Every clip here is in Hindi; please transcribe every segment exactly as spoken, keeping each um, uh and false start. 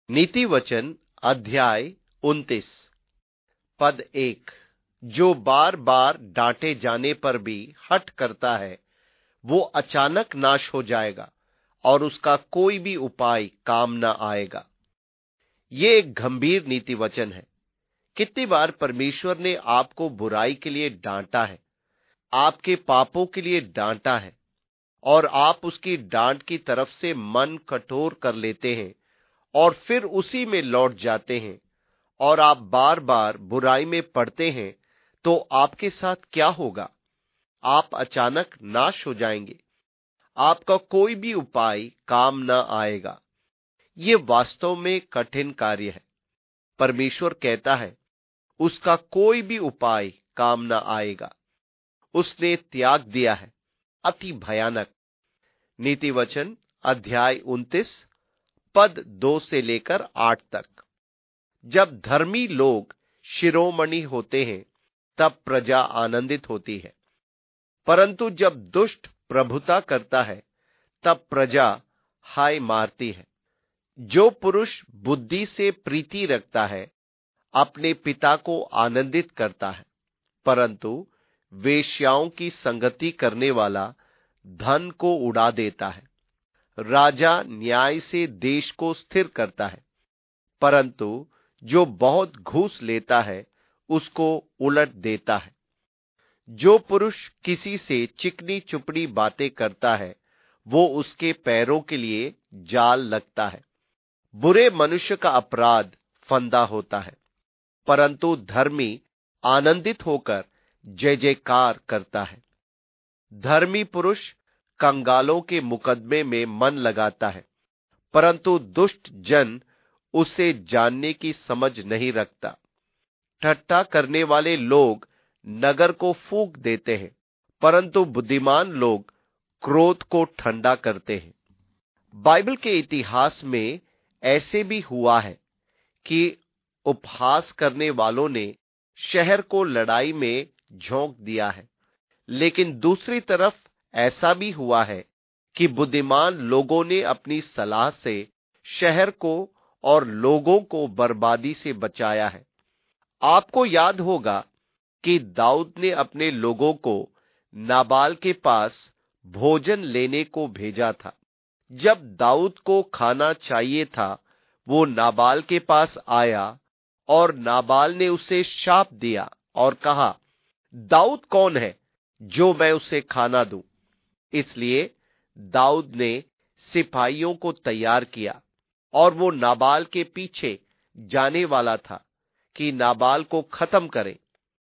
नीति वचन अध्याय उनतीस पद एक। जो बार बार डांटे जाने पर भी हठ करता है वो अचानक नाश हो जाएगा और उसका कोई भी उपाय काम न आएगा। ये एक गंभीर नीति वचन है। कितनी बार परमेश्वर ने आपको बुराई के लिए डांटा है, आपके पापों के लिए डांटा है, और आप उसकी डांट की तरफ से मन कठोर कर लेते हैं और फिर उसी में लौट जाते हैं और आप बार बार बुराई में पड़ते हैं, तो आपके साथ क्या होगा? आप अचानक नाश हो जाएंगे। आपका कोई भी उपाय काम न आएगा। ये वास्तव में कठिन कार्य है। परमेश्वर कहता है उसका कोई भी उपाय काम न आएगा। उसने त्याग दिया है। अति भयानक। नीति वचन अध्याय उनतीस पद दो से लेकर आठ तक। जब धर्मी लोग शिरोमणि होते हैं तब प्रजा आनंदित होती है, परंतु जब दुष्ट प्रभुता करता है तब प्रजा हाय मारती है। जो पुरुष बुद्धि से प्रीति रखता है अपने पिता को आनंदित करता है, परंतु वेश्याओं की संगति करने वाला धन को उड़ा देता है। राजा न्याय से देश को स्थिर करता है, परंतु जो बहुत घूस लेता है उसको उलट देता है। जो पुरुष किसी से चिकनी चुपड़ी बातें करता है वो उसके पैरों के लिए जाल लगता है। बुरे मनुष्य का अपराध फंदा होता है, परंतु धर्मी आनंदित होकर जय जयकार करता है। धर्मी पुरुष कंगालों के मुकदमे में मन लगाता है, परंतु दुष्ट जन उसे जानने की समझ नहीं रखता। ठट्ठा करने वाले लोग नगर को फूंक देते हैं, परंतु बुद्धिमान लोग क्रोध को ठंडा करते हैं। बाइबल के इतिहास में ऐसे भी हुआ है कि उपहास करने वालों ने शहर को लड़ाई में झोंक दिया है, लेकिन दूसरी तरफ ऐसा भी हुआ है कि बुद्धिमान लोगों ने अपनी सलाह से शहर को और लोगों को बर्बादी से बचाया है। आपको याद होगा कि दाऊद ने अपने लोगों को नाबाल के पास भोजन लेने को भेजा था। जब दाऊद को खाना चाहिए था वो नाबाल के पास आया और नाबाल ने उसे शाप दिया और कहा, दाऊद कौन है जो मैं उसे खाना दूं? इसलिए दाऊद ने सिपाहियों को तैयार किया और वो नाबाल के पीछे जाने वाला था कि नाबाल को खत्म करे।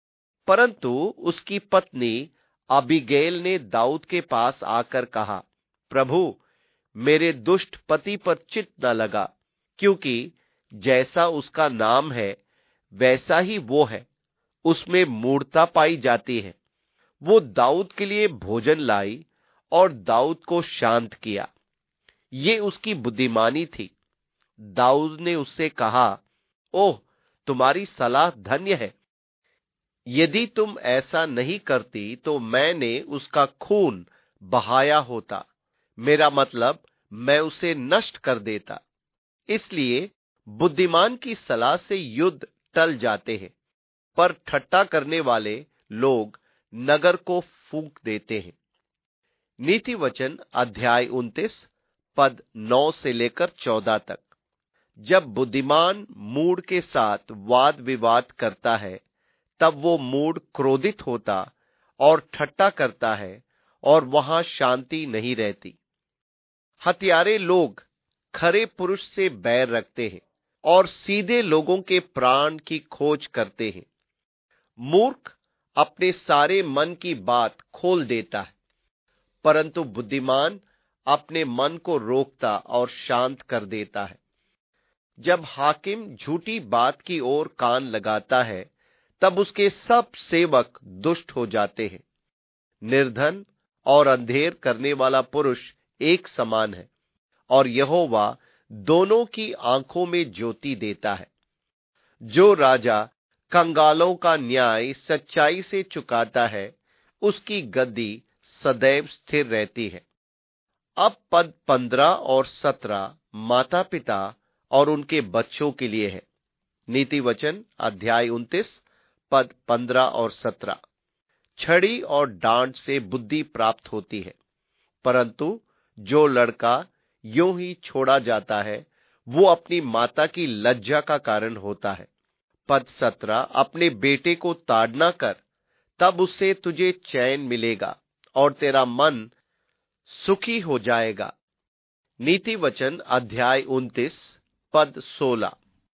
परंतु उसकी पत्नी अबीगैल ने दाऊद के पास आकर कहा, प्रभु, मेरे दुष्ट पति पर चित्त न लगा, क्योंकि जैसा उसका नाम है वैसा ही वो है, उसमें मूढ़ता पाई जाती है। वो दाऊद के लिए भोजन लाई और दाऊद को शांत किया। ये उसकी बुद्धिमानी थी। दाऊद ने उससे कहा, ओह, तुम्हारी सलाह धन्य है। यदि तुम ऐसा नहीं करती तो मैंने उसका खून बहाया होता। मेरा मतलब मैं उसे नष्ट कर देता। इसलिए बुद्धिमान की सलाह से युद्ध टल जाते हैं, पर ठट्ठा करने वाले लोग नगर को फूंक देते हैं। नीति वचन अध्याय उनतीस पद नौ से लेकर चौदह तक। जब बुद्धिमान मूढ़ के साथ वाद विवाद करता है तब वो मूढ़ क्रोधित होता और ठट्ठा करता है और वहां शांति नहीं रहती। हत्यारे लोग खरे पुरुष से बैर रखते हैं और सीधे लोगों के प्राण की खोज करते हैं। मूर्ख अपने सारे मन की बात खोल देता है, परंतु बुद्धिमान अपने मन को रोकता और शांत कर देता है। जब हाकिम झूठी बात की ओर कान लगाता है तब उसके सब सेवक दुष्ट हो जाते हैं। निर्धन और अंधेर करने वाला पुरुष एक समान है और यहोवा दोनों की आंखों में ज्योति देता है। जो राजा कंगालों का न्याय सच्चाई से चुकाता है उसकी गद्दी सदैव स्थिर रहती है। अब पद पंद्रह और सत्रह माता पिता और उनके बच्चों के लिए है। नीति वचन अध्याय उनतीस पद पंद्रह और सत्रह। छड़ी और डांट से बुद्धि प्राप्त होती है, परंतु जो लड़का यूं ही छोड़ा जाता है वो अपनी माता की लज्जा का कारण होता है। पद सत्रह। अपने बेटे को ताड़ना कर, तब उससे तुझे चैन मिलेगा और तेरा मन सुखी हो जाएगा। नीति वचन अध्याय उनतीस पद सोलह।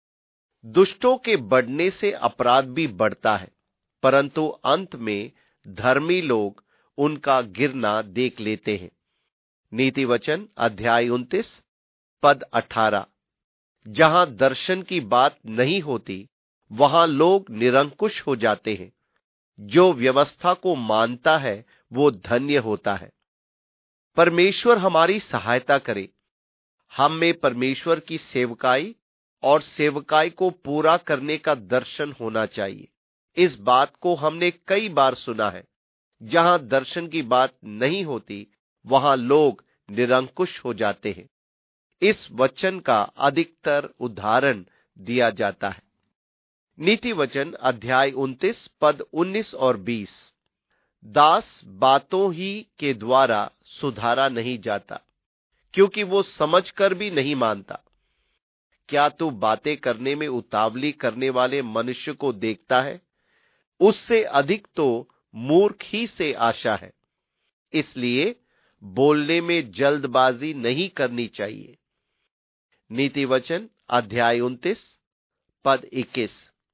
दुष्टों के बढ़ने से अपराध भी बढ़ता है, परंतु अंत में धर्मी लोग उनका गिरना देख लेते हैं। नीति वचन अध्याय उनतीस पद अठारह। जहां दर्शन की बात नहीं होती वहां लोग निरंकुश हो जाते हैं। जो व्यवस्था को मानता है वो धन्य होता है। परमेश्वर हमारी सहायता करे। हम में परमेश्वर की सेवकाई और सेवकाई को पूरा करने का दर्शन होना चाहिए। इस बात को हमने कई बार सुना है। जहां दर्शन की बात नहीं होती वहां लोग निरंकुश हो जाते हैं। इस वचन का अधिकतर उदाहरण दिया जाता है। नीति वचन अध्याय उनतीस पद उन्नीस और बीस। दास बातों ही के द्वारा सुधारा नहीं जाता, क्योंकि वो समझकर भी नहीं मानता। क्या तू बातें करने में उतावली करने वाले मनुष्य को देखता है? उससे अधिक तो मूर्ख ही से आशा है। इसलिए बोलने में जल्दबाजी नहीं करनी चाहिए। नीति वचन अध्याय उनतीस पद इक्कीस।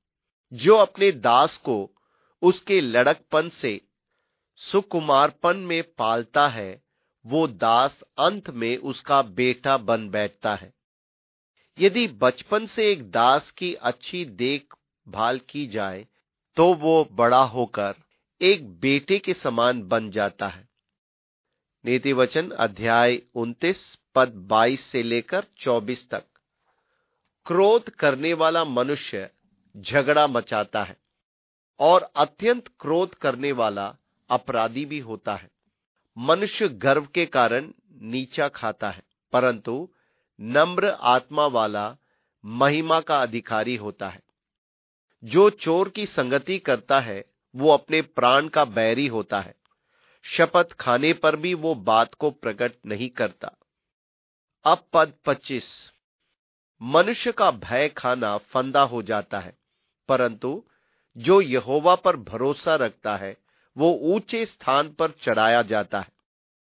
जो अपने दास को उसके लड़कपन से सुकुमारपन में पालता है वो दास अंत में उसका बेटा बन बैठता है। यदि बचपन से एक दास की अच्छी देखभाल की जाए तो वो बड़ा होकर एक बेटे के समान बन जाता है। नीति वचन अध्याय उनतीस पद बाईस से लेकर चौबीस तक। क्रोध करने वाला मनुष्य झगड़ा मचाता है और अत्यंत क्रोध करने वाला अपराधी भी होता है। मनुष्य गर्व के कारण नीचा खाता है, परंतु नम्र आत्मा वाला महिमा का अधिकारी होता है। जो चोर की संगति करता है वो अपने प्राण का बैरी होता है। शपथ खाने पर भी वो बात को प्रकट नहीं करता। अब पद पच्चीस। मनुष्य का भय खाना फंदा हो जाता है, परंतु जो यहोवा पर भरोसा रखता है वो ऊंचे स्थान पर चढ़ाया जाता है।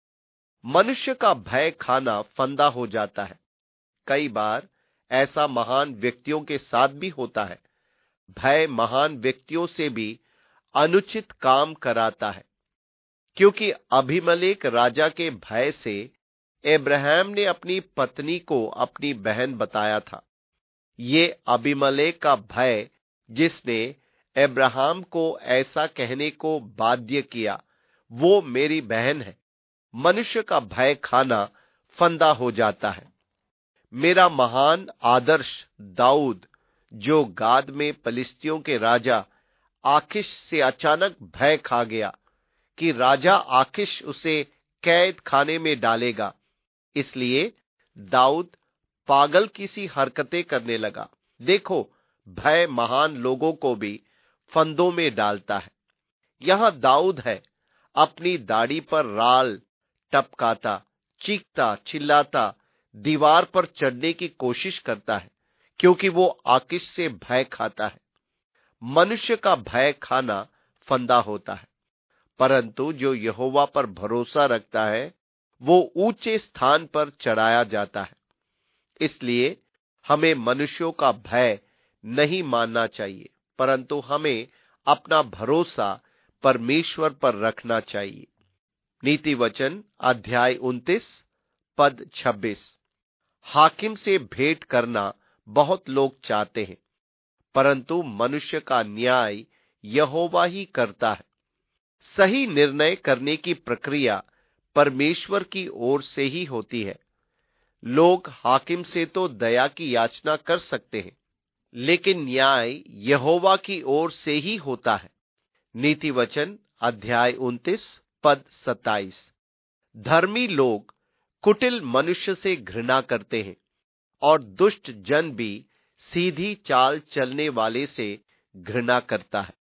मनुष्य का भय खाना फंदा हो जाता है। कई बार ऐसा महान व्यक्तियों के साथ भी होता है। भय महान व्यक्तियों से भी अनुचित काम कराता है, क्योंकि अबीमेलेक राजा के भय से अब्राहम ने अपनी पत्नी को अपनी बहन बताया था। ये अबीमेलेक का भय जिसने अब्राहम को ऐसा कहने को बाध्य किया, वो मेरी बहन है। मनुष्य का भय खाना फंदा हो जाता है। मेरा महान आदर्श दाऊद, जो गाद में पलिस्तियों के राजा आकिश से अचानक भय खा गया कि राजा आकिश उसे कैद खाने में डालेगा, इसलिए दाऊद पागल की सी हरकतें करने लगा। देखो, भय महान लोगों को भी फंदों में डालता है। यहां दाऊद है, अपनी दाढ़ी पर राल टपकाता, चीखता चिल्लाता दीवार पर चढ़ने की कोशिश करता है, क्योंकि वो आकिश से भय खाता है। मनुष्य का भय खाना फंदा होता है, परंतु जो यहोवा पर भरोसा रखता है वो ऊंचे स्थान पर चढ़ाया जाता है। इसलिए हमें मनुष्यों का भय नहीं मानना चाहिए, परंतु हमें अपना भरोसा परमेश्वर पर रखना चाहिए। नीति वचन अध्याय उनतीस पद छब्बीस। हाकिम से भेंट करना बहुत लोग चाहते हैं, परंतु मनुष्य का न्याय यहोवा ही करता है। सही निर्णय करने की प्रक्रिया परमेश्वर की ओर से ही होती है। लोग हाकिम से तो दया की याचना कर सकते हैं, लेकिन न्याय यहोवा की ओर से ही होता है। नीति वचन अध्याय उनतीस पद सत्ताईस। धर्मी लोग कुटिल मनुष्य से घृणा करते हैं, और दुष्ट जन भी सीधी चाल चलने वाले से घृणा करता है।